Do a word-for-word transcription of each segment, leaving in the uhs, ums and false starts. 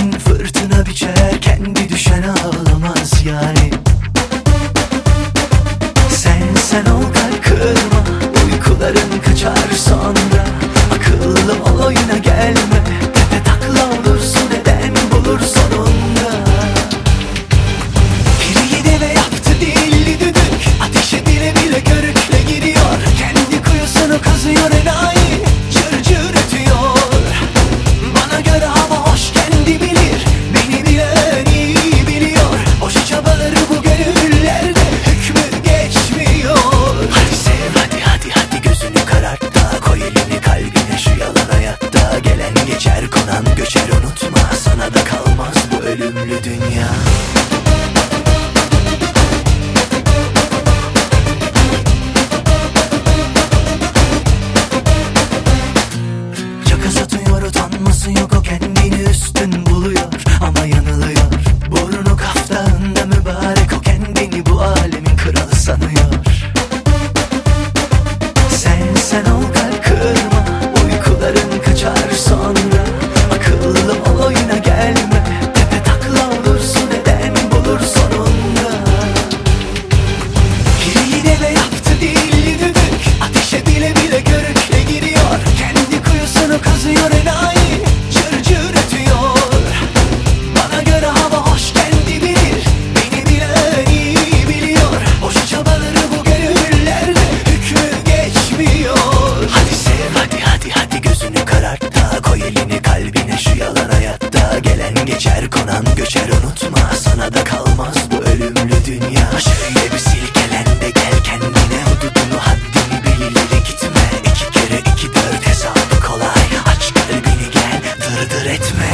için fırtına biçer, kendi düşen ağlamaz yani. Sen sen ol, kalp kırma, uykuların kaçar sonra. Akıllı ol, oyuna gelme, tepe takla olursun, neden bulur sonunda. Biri deve yaptı dilli düdük, ateşe bile bile körükle giriyor. Kendi kuyusunu kazıyor enayi, cır cır ötüyor. Bana göre hava hoş, kendi bilir, beni bilen iyi biliyor. Boşa çabaları bu gönüllerde hükmü geçmiyor. Hadi sev, hadi hadi hadi gözünü karart da, koy elini kalbine şu yalan hayatta. Gelen geçer, konan göçer, unutma, sana da kalmaz bu ölümlü dünya. Caka satıyor, utanması yok, o kendini üstün buluyor ama yanılıyor. Burnu kaftağında mübarek, o kendini bu alemin kralı sanıyor. Sen sen ol, kalp kırma, uykuların kaçar sonra. Akıllı ol, oyuna gelme, tepe takla olursun, neden bulur sonunda. Biri deve yaptı dilli düdük, ateşe bile bile körükle giriyor. Kendi kuyusunu kazıyor enayi, cır cır ötüyor. Bana göre hava hoş, kendi bilir, beni bilen iyi biliyor. Boşa çabaları bu gönüllerde hükmü geçmiyor. Hadi sev, hadi hadi hadi gözünü karart da, koy elini kalbine şu yalan hayatta. Gelen geçer, konan göçer, unutma, sana da kalmaz bu ölümlü dünya. Şöyle bir silkelen de gel kendine, hududunu haddini bil, ileri gitme. İki kere iki dört hesabı kolay, aç kalbini gel, dırdır etme.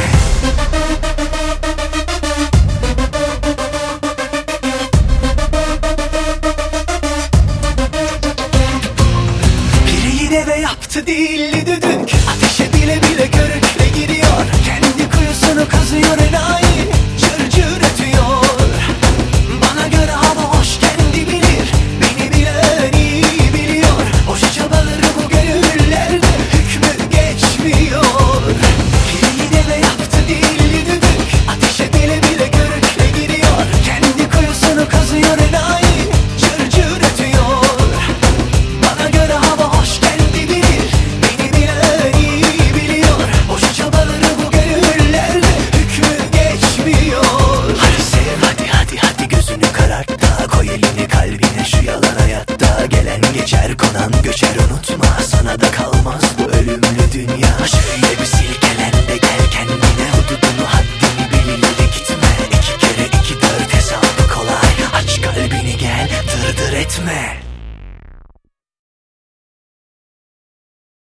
Biri deve yaptı dilli düdük, ateşe bile bile körükle giriyor. Kendi kuyusunu kazıyor enayi, cır cır ötüyor. Bana göre hava hoş, kendi bilir, beni bilen iyi biliyor. Boşa çabaları bu gönüllerde hükmü geçmiyor. Biri deve yaptı dilli düdük, ateşe bile bile körükle giriyor. Kendi kuyusunu kazıyor enayi, cır cır ötüyor. Bana göre hava hoş, kendi bilir, beni bilen iyi biliyor. Boşa çabaları bu gönüllerde hükmü geçmiyor. Hadi sev, hadi hadi hadi gözünü karart da, koy elini kalbine şu yalan hayatta. Gelen geçer, konan göçer, unutma, sana da kalmaz bu ölümlü dünya. Şöyle bir silkelen de gel kendine, hududunu haddini bil, ileri gitme. İki kere iki dört hesabı kolay, aç kalbini gel, dırdır etme.